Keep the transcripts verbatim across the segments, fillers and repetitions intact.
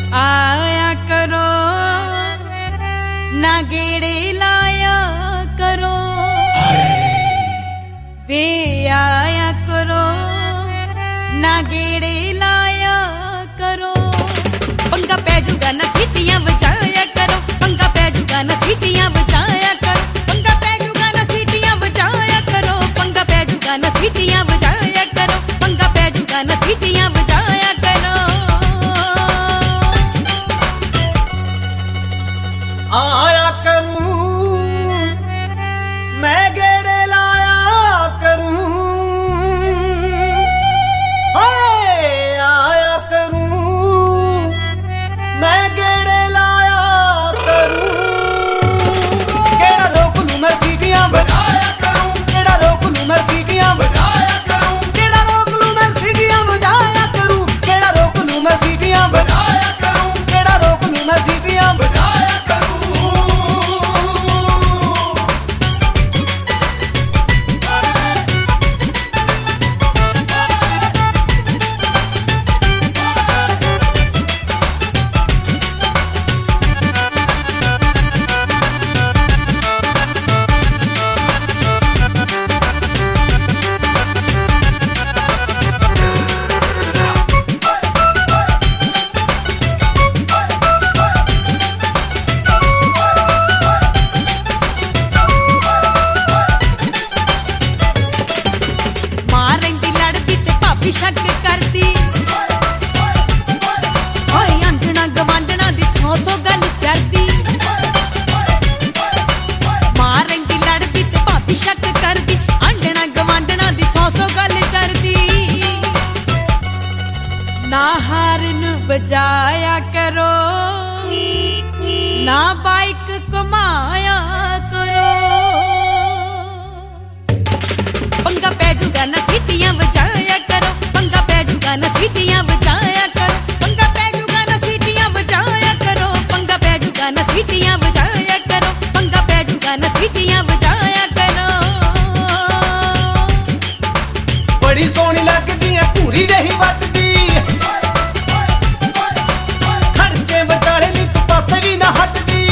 आया करो ना गेड़े लाया करो वे आया करो ना गेड़े लाया करो पंगा पै जूगा ना सीटियां बजाया करो पंगा पै जूगा ना सीटियां बजाया करो पंगा पै जूगा ना सीटियां बजाया करो पंगा पै जूगा ना सीटियां बजाया करो पंगा पै जूगा ना सीटियां बजाया करो आया करूं मैं गेड़े लाया करूं हाय आया करूं मैं गेड़े लाया करूं केड़ा रोक लूं मैं सीटियां बजाया करूं केड़ा रोक लूं मैं सीटियां बजाया करूं केड़ा रोक लूं मैं सीटियां बजाया करूं केड़ा रोक लूं मैं सीटियां बजाया करूं केड़ा रोक लूं मैं सीटियां बजाया शक करती होए आंधना गवांडना दी सौ सौ गल चलती मां रंगी लड़दी ते भाभी शक करदी आंधना गवांडना दी सौ सौ गल करदी ना हारन बजाया करो ना बाइक घुमाया करो पंगा पै जूगा ना सीटियां बजाया करो पंगा पै जूगा ना सीटियां बजाया करो पंगा पै जूगा ना सीटियां बजाया करो पंगा पै जूगा ना सीटियां बजाया करो पंगा पै जूगा ना सीटियां बजाया करो बड़ी सोहनी लगदी है पूरी जही वटदी खर्चे बचाले नी तू पासे भी ना हटदी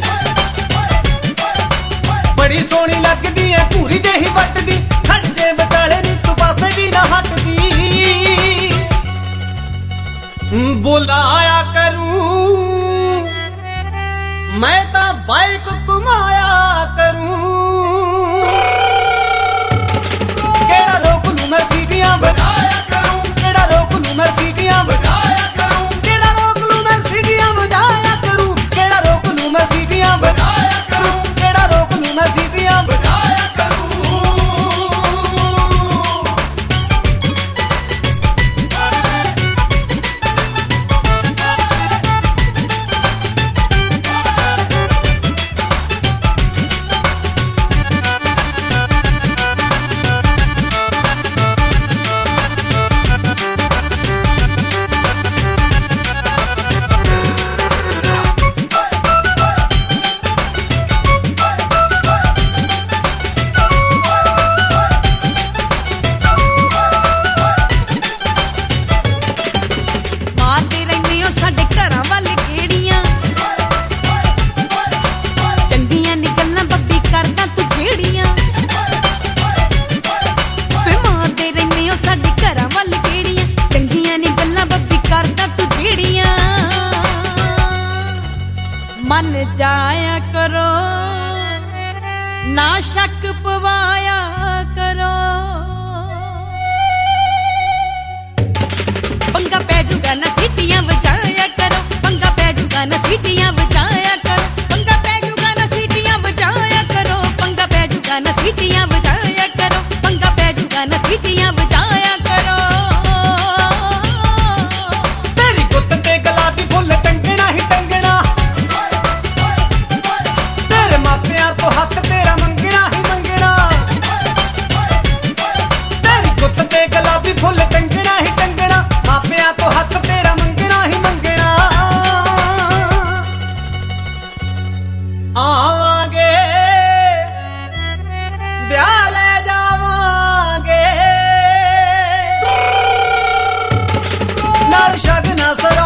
बड़ी सोहनी लगदी है पूरी जही वटदी खर्चे बचाले नी तू पासे भी ना हटदी बुलाया करूं मैं ता बाइक घुमाया करूं केड़ा रोक लूं मैं सीटियां बजाया करूं केड़ा रोक लूं मैं सीटियां बजाया करूं केड़ा रोक लूं मैं सीटियां बजाया करूं केड़ा रोक लूं मैं सीटियां बजाया करूं केड़ा रोक लूं मैं सीटियां बजाया करूं मन जाया करो ना शक पवाया करो पंगा पै जूगा ना सीटियां बजाया करो पंगा पै जूगा ना सीटियां बजाया करो पंगा पै जूगा ना सीटियां बजाया करो पंगा पै जूगा ना सीटियां बजाया करो पंगा पै जूगा ना सीटियां बजाया करो तेरी गुत्त ते गुलाबी फुल टंगना ही टंगना तेरे मापियां तो हक तेरा मंगना ही मंगना तेरी गुत्त ते गुलाबी फुल टंगना ही टंगना मापियां तो हक तेरा मंगना ही मंगना आवांगे ब्याह ले जावांगे नाल शगना सर